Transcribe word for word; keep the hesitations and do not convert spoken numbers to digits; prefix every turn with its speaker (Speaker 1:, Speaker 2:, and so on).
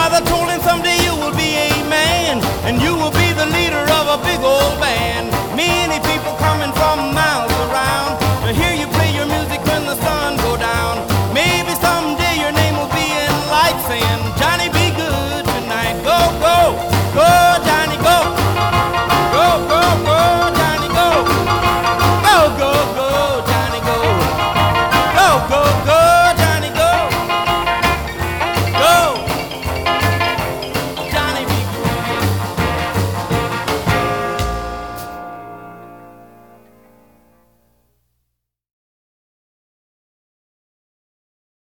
Speaker 1: mother told him someday you will be a man, and you will be the leader of a big old band. Many people coming from miles around to hear you play your music.